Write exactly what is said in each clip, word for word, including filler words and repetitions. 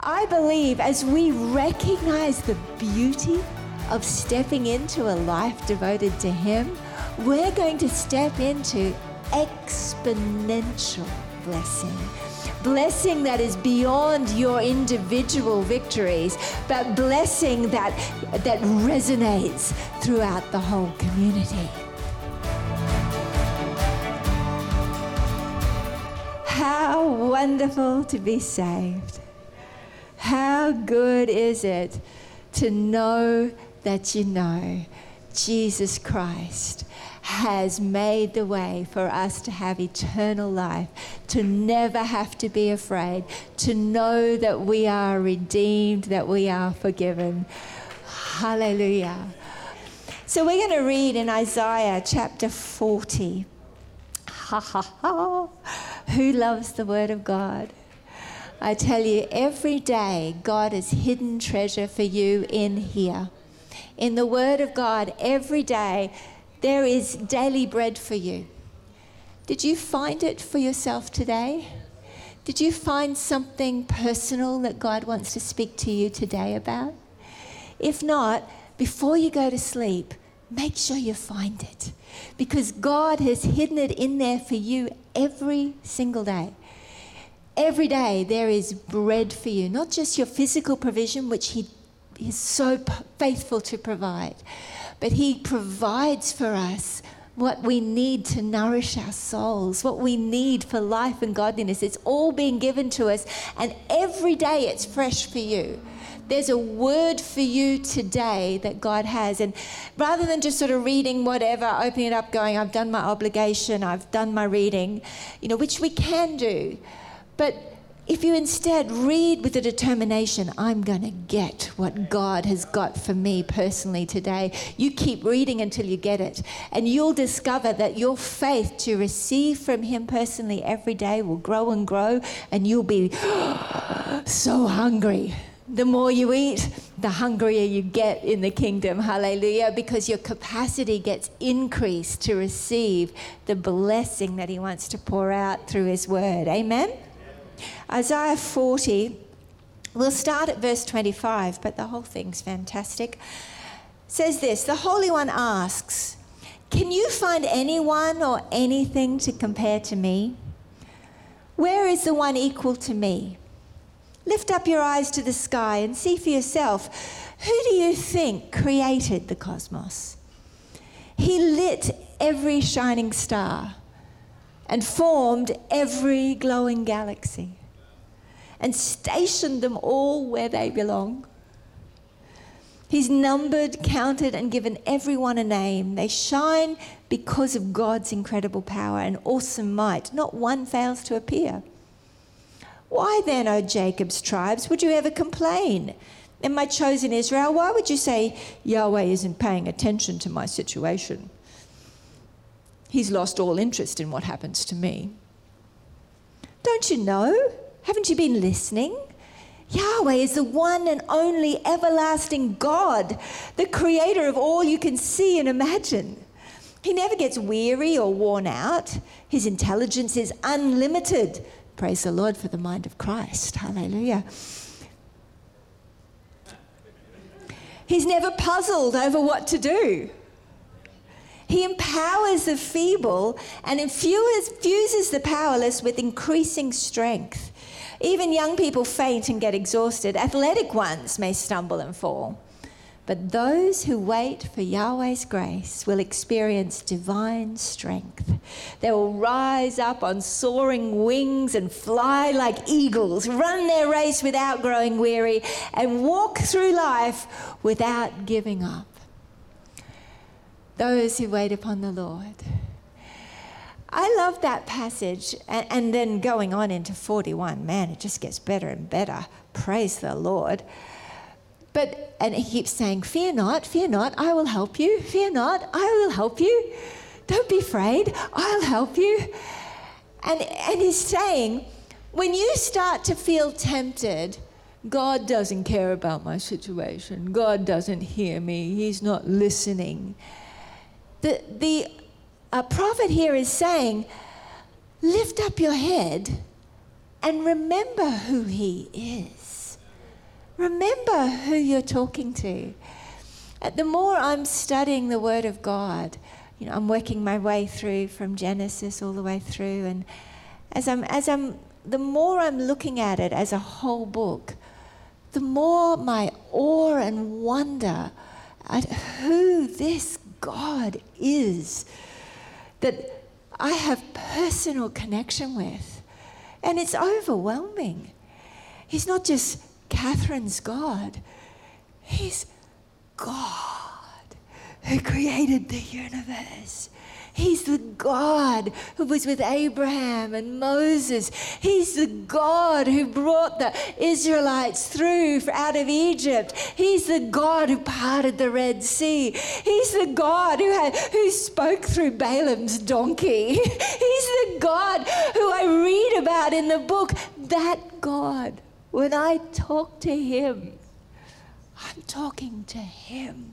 I believe as we recognize the beauty of stepping into a life devoted to Him, we're going to step into exponential blessing. Blessing that is beyond your individual victories, but blessing that, that resonates throughout the whole community. How wonderful to be saved. How good is it to know that you know Jesus Christ has made the way for us to have eternal life, to never have to be afraid, to know that we are redeemed, that we are forgiven. Hallelujah. So we're going to read in Isaiah chapter forty. Ha ha ha. Who loves the Word of God? I tell you, every day God has hidden treasure for you in here. In the Word of God, every day there is daily bread for you. Did you find it for yourself today? Did you find something personal that God wants to speak to you today about? If not, before you go to sleep, make sure you find it, because God has hidden it in there for you every single day. Every day there is bread for you, not just your physical provision, which He is so faithful to provide, but He provides for us what we need to nourish our souls, what we need for life and godliness. It's all being given to us, and every day it's fresh for you. There's a word for you today that God has. And rather than just sort of reading whatever, opening it up, going, I've done my obligation, I've done my reading, you know, which we can do. But if you instead read with the determination, I'm going to get what God has got for me personally today, you keep reading until you get it. And you'll discover that your faith to receive from Him personally every day will grow and grow, and you'll be so hungry. The more you eat, the hungrier you get in the kingdom. Hallelujah. Because your capacity gets increased to receive the blessing that He wants to pour out through His word. Amen? Isaiah forty, we'll start at verse twenty-five, but the whole thing's fantastic. Says this, the Holy One asks, can you find anyone or anything to compare to me? Where is the one equal to me? Lift up your eyes to the sky and see for yourself. Who do you think created the cosmos? He lit every shining star and formed every glowing galaxy and stationed them all where they belong. He's numbered, counted, and given everyone a name. They shine because of God's incredible power and awesome might. Not one fails to appear. Why then, O Jacob's tribes, would you ever complain? And my chosen Israel, why would you say, Yahweh isn't paying attention to my situation? He's lost all interest in what happens to me. Don't you know? Haven't you been listening? Yahweh is the one and only everlasting God, the creator of all you can see and imagine. He never gets weary or worn out. His intelligence is unlimited. Praise the Lord for the mind of Christ. Hallelujah. He's never puzzled over what to do. He empowers the feeble and infuses the powerless with increasing strength. Even young people faint and get exhausted. Athletic ones may stumble and fall. But those who wait for Yahweh's grace will experience divine strength. They will rise up on soaring wings and fly like eagles, run their race without growing weary, and walk through life without giving up. Those who wait upon the Lord. I love that passage. And, and then going on into forty-one, man, it just gets better and better. Praise the Lord. But, and he keeps saying, fear not, fear not, I will help you. Fear not, I will help you. Don't be afraid, I'll help you. And, and he's saying, when you start to feel tempted, God doesn't care about my situation. God doesn't hear me. He's not listening. The, the uh, prophet here is saying, lift up your head and remember who He is. remember who you're talking to. Uh, The more I'm studying the Word of God, you know, I'm working my way through from Genesis all the way through, and as I'm, as I'm, the more I'm looking at it as a whole book, the more my awe and wonder at who this God is that I have personal connection with. And it's overwhelming. He's not just Catherine's God. He's God who created the universe. He's the God who was with Abraham and Moses. He's the God who brought the Israelites through out of Egypt. He's the God who parted the Red Sea. He's the God who had, who spoke through Balaam's donkey. He's the God who I read about in the book. That God, when I talk to him, I'm talking to him.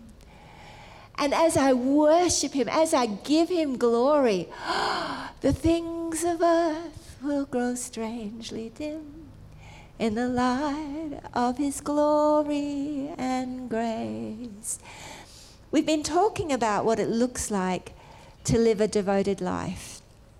And as I worship him, as I give him glory, the things of earth will grow strangely dim in the light of his glory and grace. We've been talking about what it looks like to live a devoted life.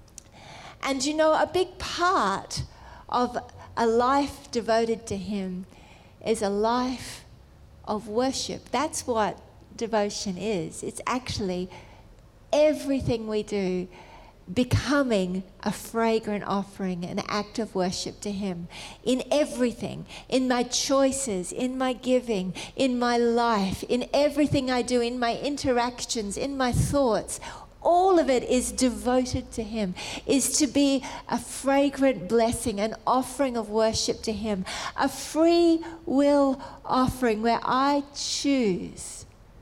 And you know, a big part of a life devoted to him is a life of worship. That's what devotion is. It's actually everything we do becoming a fragrant offering, an act of worship to him. In everything, in my choices, in my giving, in my life, in everything I do, in my interactions, in my thoughts, all of it is devoted to him, is to be a fragrant blessing, an offering of worship to him, a free will offering where I choose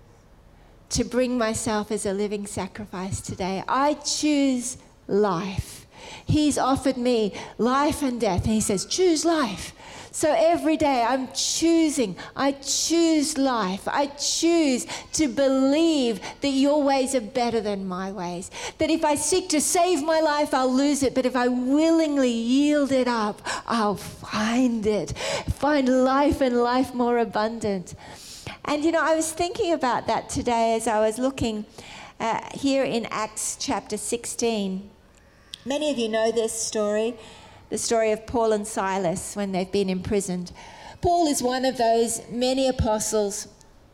to bring myself as a living sacrifice today. I choose life. He's offered me life and death, and he says, choose life. So every day I'm choosing, I choose life. I choose to believe that your ways are better than my ways. That if I seek to save my life, I'll lose it. But if I willingly yield it up, I'll find it. Find life and life more abundant. And, you know, I was thinking about that today as I was looking uh, here in Acts chapter sixteen. Many of you know this story, the story of Paul and Silas when they've been imprisoned. Paul is one of those many apostles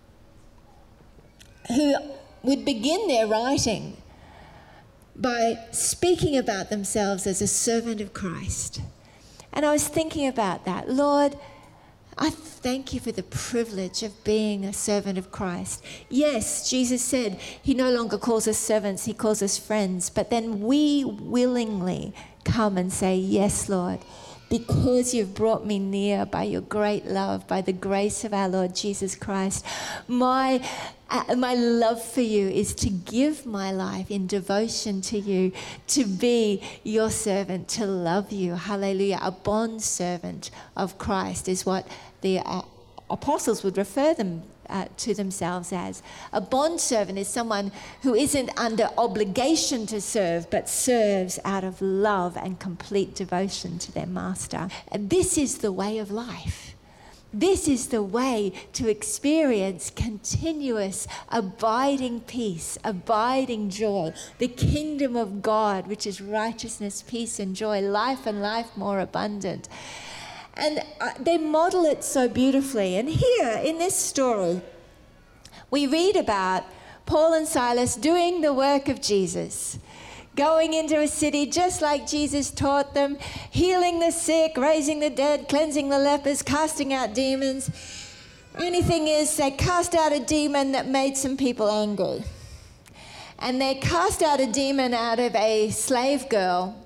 who would begin their writing by speaking about themselves as a servant of Christ. And I was thinking about that. Lord, I thank you for the privilege of being a servant of Christ. Yes, Jesus said he no longer calls us servants, he calls us friends. But then we willingly come and say, yes, Lord, because you've brought me near by your great love, by the grace of our Lord Jesus Christ. My, uh, my love for you is to give my life in devotion to you, to be your servant, to love you. Hallelujah. A bond servant of Christ is what the uh, apostles would refer them uh, to themselves as. A bondservant is someone who isn't under obligation to serve, but serves out of love and complete devotion to their master. And this is the way of life. This is the way to experience continuous, abiding peace, abiding joy, the kingdom of God, which is righteousness, peace, and joy, life and life more abundant. And uh, they model it so beautifully. And here in this story, we read about Paul and Silas doing the work of Jesus, going into a city just like Jesus taught them, healing the sick, raising the dead, cleansing the lepers, casting out demons. Only thing is, they cast out a demon that made some people angry. And they cast out a demon out of a slave girl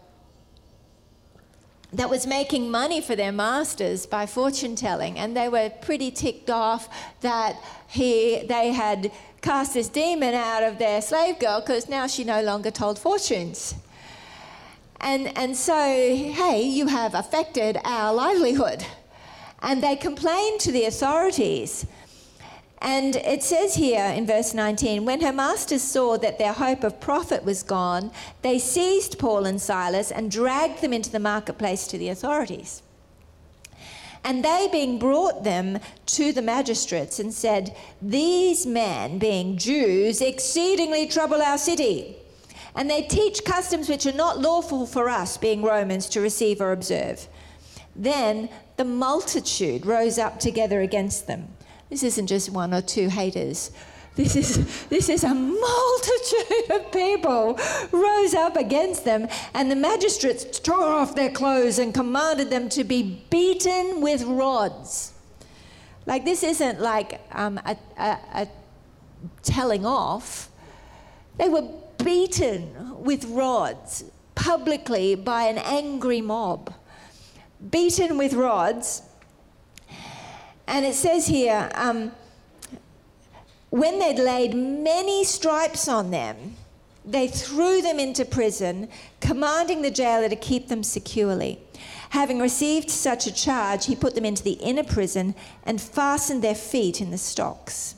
that was making money for their masters by fortune telling, and they were pretty ticked off that he they had cast this demon out of their slave girl because now she no longer told fortunes. And and so, hey, you have affected our livelihood. And they complained to the authorities. And it says here in verse nineteen, when her masters saw that their hope of profit was gone, they seized Paul and Silas and dragged them into the marketplace to the authorities. And they being brought them to the magistrates and said, these men, being Jews, exceedingly trouble our city. And they teach customs which are not lawful for us, being Romans, to receive or observe. Then the multitude rose up together against them. This isn't just one or two haters. This is, this is a multitude of people rose up against them, and the magistrates tore off their clothes and commanded them to be beaten with rods. Like, this isn't like um, a, a, a telling off. They were beaten with rods publicly by an angry mob. Beaten with rods. And it says here, um, when they'd laid many stripes on them, they threw them into prison, commanding the jailer to keep them securely. Having received such a charge, he put them into the inner prison and fastened their feet in the stocks.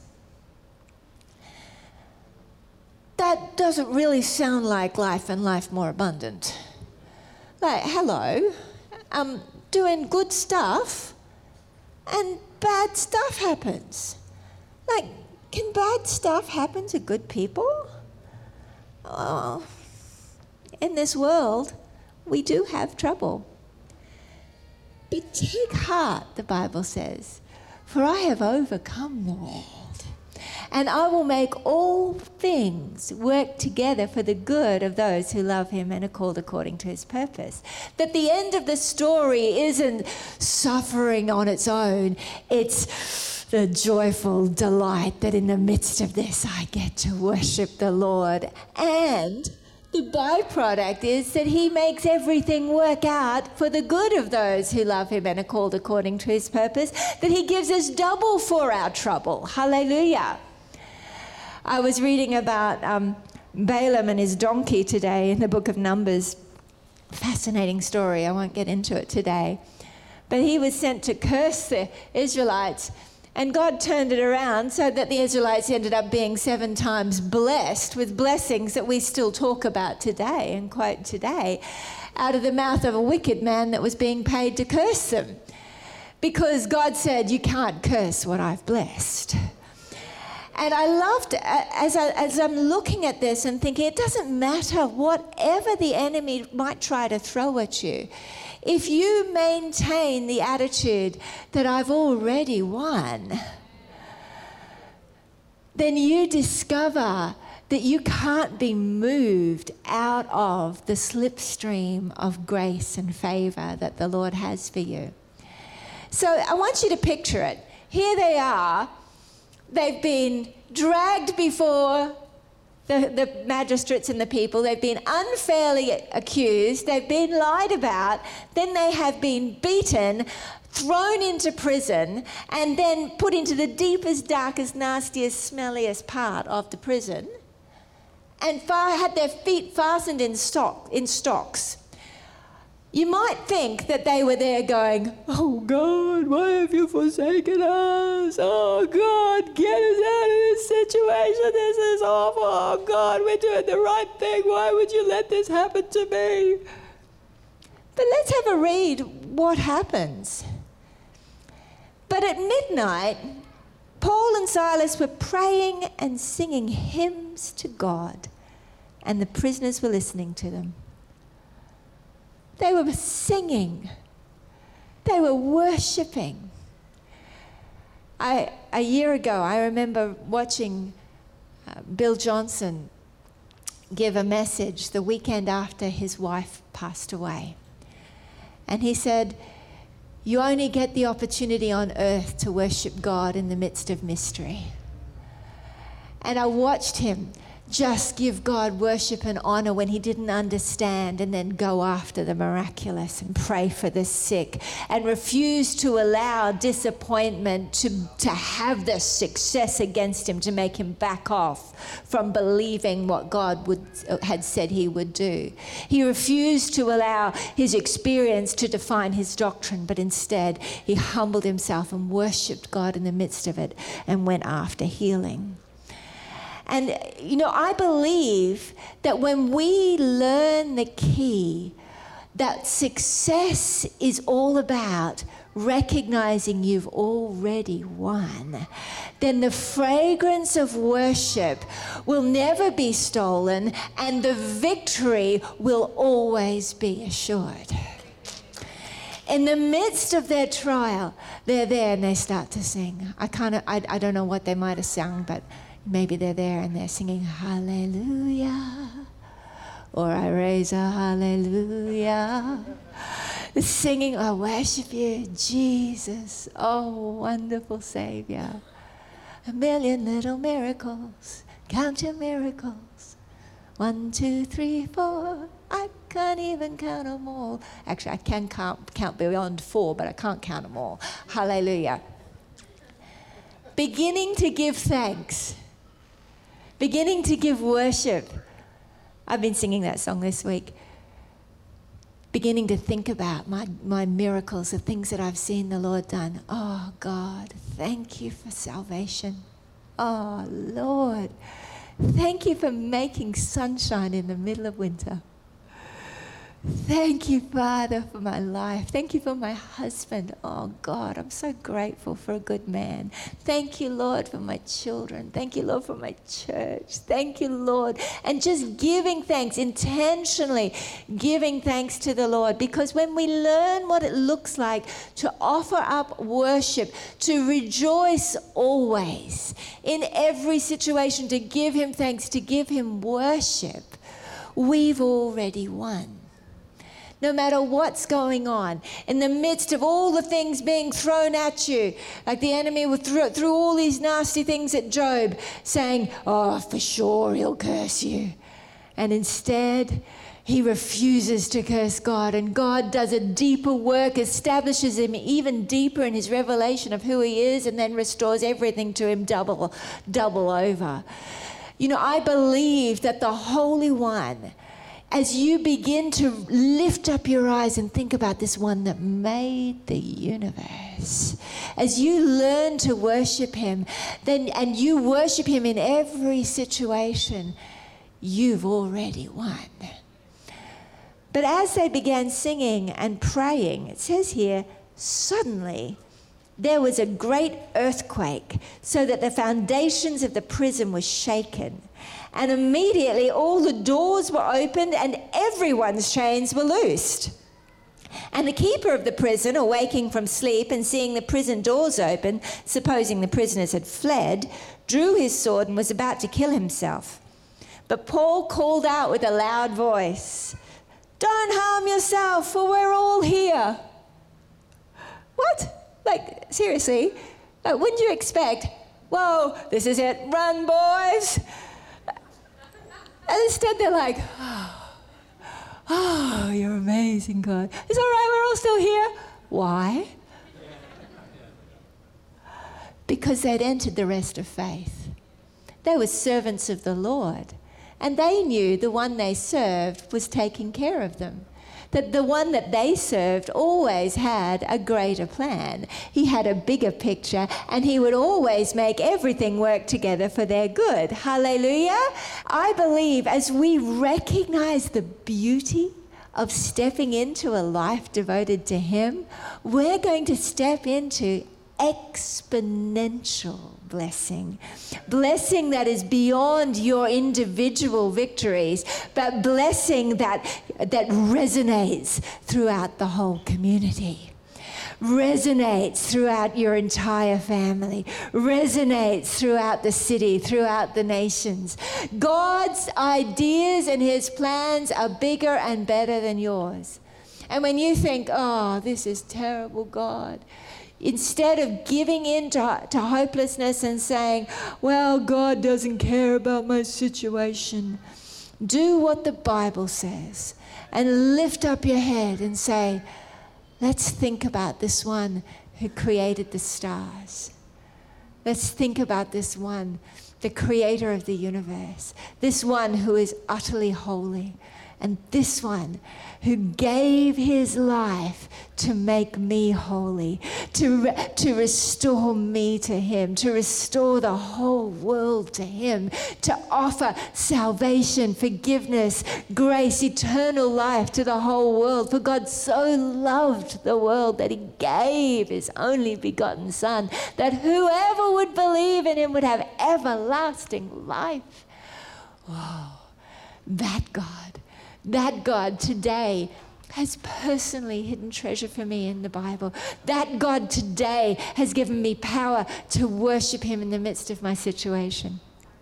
That doesn't really sound like life and life more abundant. Like, hello, um, doing good stuff and bad stuff happens. Like, can bad stuff happen to good people? Oh, in this world, we do have trouble. But take heart, the Bible says, for I have overcome the world, and I will make all things work together for the good of those who love him and are called according to his purpose. That the end of the story isn't suffering on its own, it's the joyful delight that in the midst of this I get to worship the Lord. And the byproduct is that he makes everything work out for the good of those who love him and are called according to his purpose, that he gives us double for our trouble. Hallelujah. I was reading about um, Balaam and his donkey today in the book of Numbers. Fascinating story. I won't get into it today. But he was sent to curse the Israelites, and God turned it around so that the Israelites ended up being seven times blessed with blessings that we still talk about today and quote today, out of the mouth of a wicked man that was being paid to curse them. Because God said, you can't curse what I've blessed. And I loved, as, I, as I'm looking at this and thinking, it doesn't matter whatever the enemy might try to throw at you. If you maintain the attitude that I've already won, then you discover that you can't be moved out of the slipstream of grace and favour that the Lord has for you. So I want you to picture it. Here they are. They've been dragged before The, the magistrates and the people. They've been unfairly accused. They've been lied about. Then they have been beaten, thrown into prison, and then put into the deepest, darkest, nastiest, smelliest part of the prison, and far, had their feet fastened in stock in stocks. You might think that they were there going, oh God, why have you forsaken us? Oh God, get us out of this situation. This is awful. Oh God, we're doing the right thing. Why would you let this happen to me? But let's have a read what happens. But at midnight, Paul and Silas were praying and singing hymns to God, and the prisoners were listening to them. They were singing. They were worshipping. I, a year ago, I remember watching uh, Bill Johnson give a message the weekend after his wife passed away. And he said, you only get the opportunity on earth to worship God in the midst of mystery. And I watched him just give God worship and honor when he didn't understand, and then go after the miraculous and pray for the sick, and refuse to allow disappointment to, to have the success against him to make him back off from believing what God would, had said he would do. He refused to allow his experience to define his doctrine, but instead he humbled himself and worshiped God in the midst of it and went after healing. And, you know, I believe that when we learn the key, that success is all about recognizing you've already won, then the fragrance of worship will never be stolen and the victory will always be assured. In the midst of their trial, they're there and they start to sing. I kind of, I, I don't know what they might have sung, but maybe they're there and they're singing hallelujah, or I raise a hallelujah. Singing, I worship you, Jesus, oh wonderful Savior. A million little miracles, count your miracles. One, two, three, four, I can't even count them all. Actually, I can count, count beyond four, but I can't count them all. Hallelujah. Beginning to give thanks. Beginning to give worship. I've been singing that song this week. Beginning to think about my, my miracles, the things that I've seen the Lord done. Oh, God, thank you for salvation. Oh, Lord, thank you for making sunshine in the middle of winter. Thank you, Father, for my life. Thank you for my husband. Oh, God, I'm so grateful for a good man. Thank you, Lord, for my children. Thank you, Lord, for my church. Thank you, Lord. And just giving thanks, intentionally giving thanks to the Lord. Because when we learn what it looks like to offer up worship, to rejoice always, in every situation, to give him thanks, to give him worship, we've already won. No matter what's going on, in the midst of all the things being thrown at you, like the enemy will throw, threw all these nasty things at Job, saying, oh, for sure he'll curse you. And instead, he refuses to curse God, and God does a deeper work, establishes him even deeper in his revelation of who he is, and then restores everything to him double, double over. You know, I believe that the Holy One, as you begin to lift up your eyes and think about this one that made the universe, as you learn to worship him, then and you worship him in every situation, you've already won. But as they began singing and praying, it says here, suddenly there was a great earthquake, so that the foundations of the prison were shaken. And immediately all the doors were opened and everyone's chains were loosed. And the keeper of the prison, awaking from sleep and seeing the prison doors open, supposing the prisoners had fled, drew his sword and was about to kill himself. But Paul called out with a loud voice, "Don't harm yourself, for we're all here." What? Like, seriously? Like, wouldn't you expect, whoa, this is it, run, boys? And instead they're like, oh, oh, you're amazing, God. It's all right, we're all still here. Why? Because they'd entered the rest of faith. They were servants of the Lord. And they knew the one they served was taking care of them. That the one that they served always had a greater plan. He had a bigger picture, and he would always make everything work together for their good. Hallelujah. I believe as we recognize the beauty of stepping into a life devoted to him, we're going to step into exponential blessing. Blessing that is beyond your individual victories, but blessing that, that resonates throughout the whole community. Resonates throughout your entire family. Resonates throughout the city, throughout the nations. God's ideas and his plans are bigger and better than yours. And when you think, oh, this is terrible, God, instead of giving in to, to hopelessness and saying, well, God doesn't care about my situation, do what the Bible says and lift up your head and say, let's think about this one who created the stars. Let's think about this one, the creator of the universe, this one who is utterly holy and this one who gave his life to make me holy, to, re- to restore me to him, to restore the whole world to him, to offer salvation, forgiveness, grace, eternal life to the whole world. For God so loved the world that he gave his only begotten Son, that whoever would believe in him would have everlasting life. Wow, that God, that God today has personally hidden treasure for me in the Bible. That God today has given me power to worship him in the midst of my situation.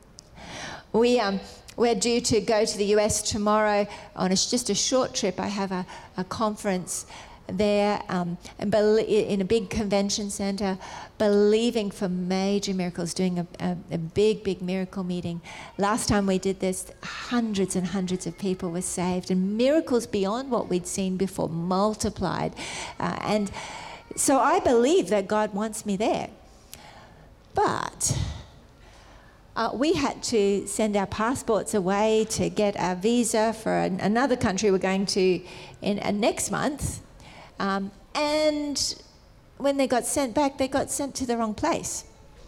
We, um, we're due to go to the U S tomorrow on a, just a short trip. I have a, a conference there um, and in a big convention center, believing for major miracles, doing a, a, a big, big miracle meeting. Last time we did this, hundreds and hundreds of people were saved, and miracles beyond what we'd seen before multiplied. Uh, and so I believe that God wants me there. But uh, we had to send our passports away to get our visa for an, another country we're going to in uh, next month. Um, and when they got sent back, they got sent to the wrong place.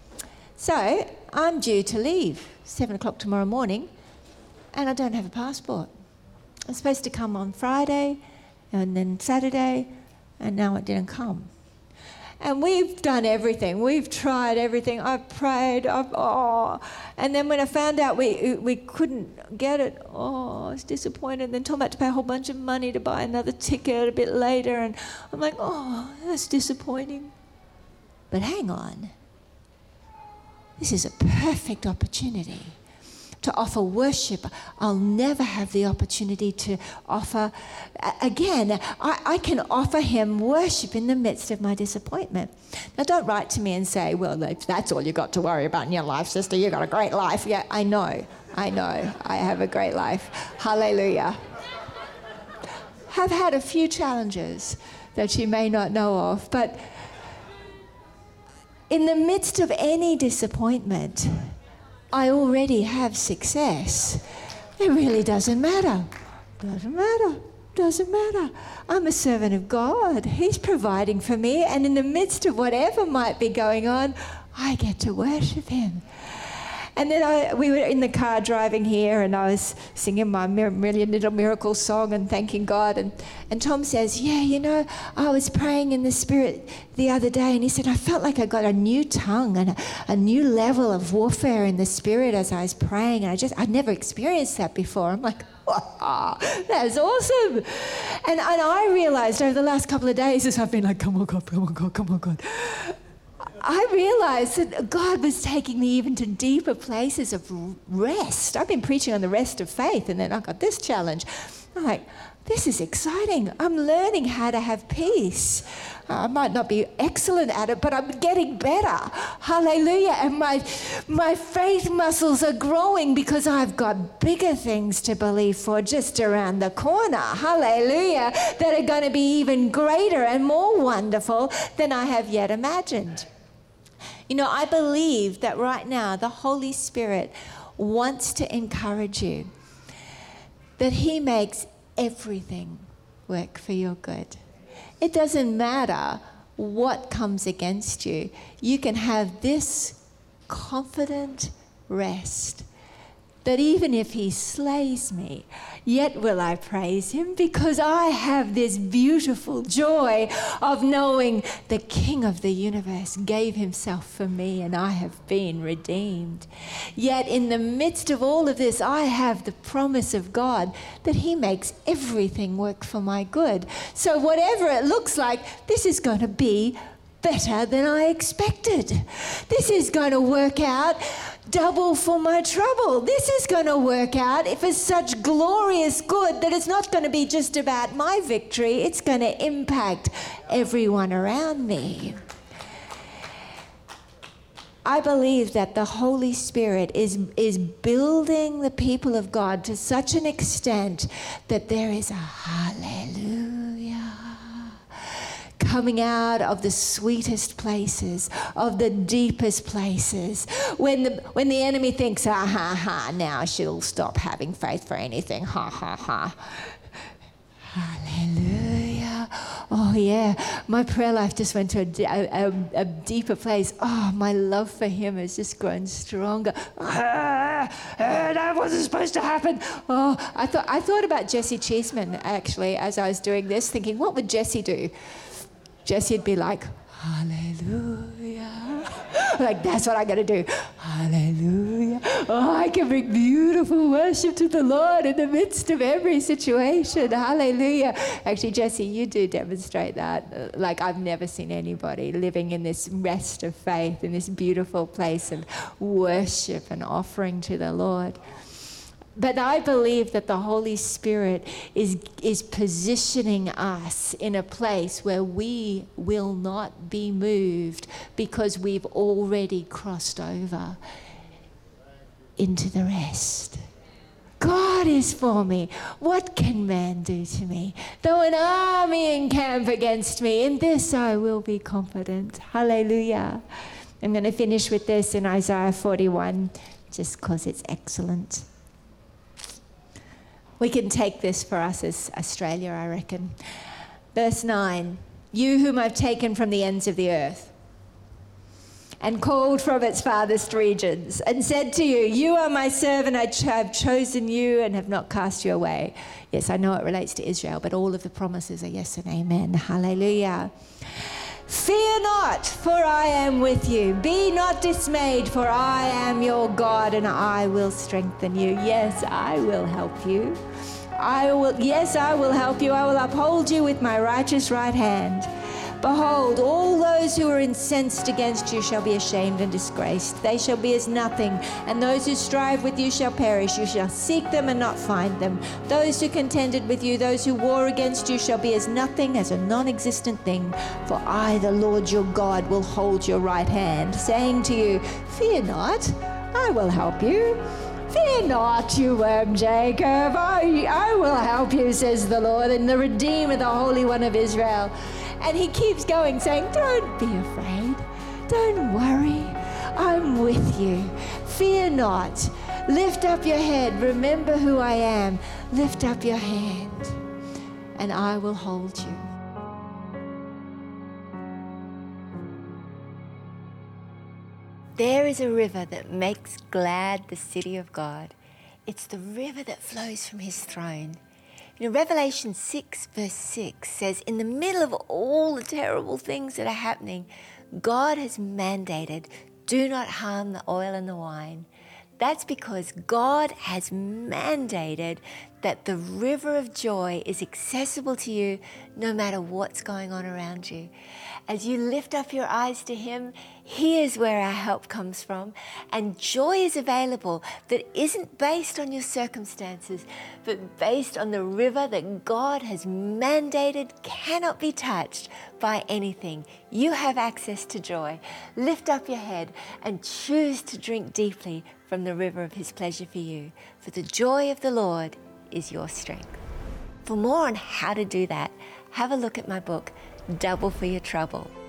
So I'm due to leave seven o'clock tomorrow morning, and I don't have a passport. I was supposed to come on Friday, and then Saturday, and now it didn't come. And we've done everything. We've tried everything. I've prayed. I've, oh. And then when I found out we we couldn't get it, oh, I was disappointed. And then Tom had to pay a whole bunch of money to buy another ticket a bit later. And I'm like, oh, that's disappointing. But hang on. This is a perfect opportunity to offer worship. I'll never have the opportunity to offer, again, I, I can offer him worship in the midst of my disappointment. Now, don't write to me and say, well, if that's all you got to worry about in your life, sister, you got a great life. Yeah, I know, I know, I have a great life. Hallelujah. Have had a few challenges that you may not know of, but in the midst of any disappointment, I already have success. It really doesn't matter. Doesn't matter. Doesn't matter. I'm a servant of God. He's providing for me, and in the midst of whatever might be going on, I get to worship him. And then I, we were in the car driving here, and I was singing my Million Little Miracle song and thanking God. And, and Tom says, yeah, you know, I was praying in the Spirit the other day, and he said, I felt like I got a new tongue and a, a new level of warfare in the Spirit as I was praying. And I just, I'd never experienced that before. I'm like, wow, that's awesome. And, and I realized over the last couple of days, as I've been like, come on, God, come on, God, come on, God. I realized that God was taking me even to deeper places of rest. I've been preaching on the rest of faith, and then I got this challenge. I'm like, this is exciting. I'm learning how to have peace. I might not be excellent at it, but I'm getting better. Hallelujah. And my, my faith muscles are growing because I've got bigger things to believe for just around the corner. Hallelujah. That are going to be even greater and more wonderful than I have yet imagined. You know, I believe that right now the Holy Spirit wants to encourage you, that he makes everything work for your good. It doesn't matter what comes against you. You can have this confident rest that even if he slays me, yet will I praise him, because I have this beautiful joy of knowing the King of the universe gave himself for me and I have been redeemed. Yet in the midst of all of this, I have the promise of God that he makes everything work for my good. So whatever it looks like, this is going to be better than I expected. This is going to work out double for my trouble. This is going to work out for such glorious good that it's not going to be just about my victory. It's going to impact everyone around me. I believe that the Holy Spirit is, is building the people of God to such an extent that there is a hallelujah coming out of the sweetest places, of the deepest places. When the when the enemy thinks, ah ha ha, now she'll stop having faith for anything, ha ha ha. Hallelujah. Oh yeah, my prayer life just went to a, a, a deeper place. Oh, my love for him has just grown stronger. Ah, ah, that wasn't supposed to happen. Oh, I thought I thought about Jesse Cheeseman actually as I was doing this, thinking, what would Jesse do? Jesse'd be like, hallelujah. Like, that's what I got to do. Hallelujah. Oh, I can bring beautiful worship to the Lord in the midst of every situation. Hallelujah. Actually, Jesse, you do demonstrate that. Like, I've never seen anybody living in this rest of faith, in this beautiful place of worship and offering to the Lord. But I believe that the Holy Spirit is is positioning us in a place where we will not be moved because we've already crossed over into the rest. God is for me. What can man do to me? Though an army encamp against me, in this I will be confident. Hallelujah. I'm going to finish with this in Isaiah forty-one, just because it's excellent. We can take this for us as Australia, I reckon. Verse nine, you whom I've taken from the ends of the earth and called from its farthest regions and said to you, you are my servant, I have chosen you and have not cast you away. Yes, I know it relates to Israel, but all of the promises are yes and amen. Hallelujah. Fear not, for I am with you. Be not dismayed, for I am your God and I will strengthen you. Yes, I will help you. I will, yes, I will help you. I will uphold you with my righteous right hand. Behold, all those who are incensed against you shall be ashamed and disgraced. They shall be as nothing, and those who strive with you shall perish. You shall seek them and not find them. Those who contended with you, those who war against you, shall be as nothing, as a non-existent thing. For I, the Lord your God, will hold your right hand, saying to you, fear not, I will help you. Fear not, you worm Jacob, I, I will help you, says the Lord, and the Redeemer, the Holy One of Israel. And he keeps going, saying, don't be afraid. Don't worry. I'm with you. Fear not. Lift up your head. Remember who I am. Lift up your hand, and I will hold you. There is a river that makes glad the city of God. It's the river that flows from his throne. You know, Revelation six verse six says, in the middle of all the terrible things that are happening, God has mandated, do not harm the oil and the wine. That's because God has mandated that the river of joy is accessible to you no matter what's going on around you. As you lift up your eyes to him, here's where our help comes from. And joy is available that isn't based on your circumstances, but based on the river that God has mandated cannot be touched by anything. You have access to joy. Lift up your head and choose to drink deeply from the river of his pleasure for you. For the joy of the Lord is your strength. For more on how to do that, have a look at my book, Double for Your Trouble.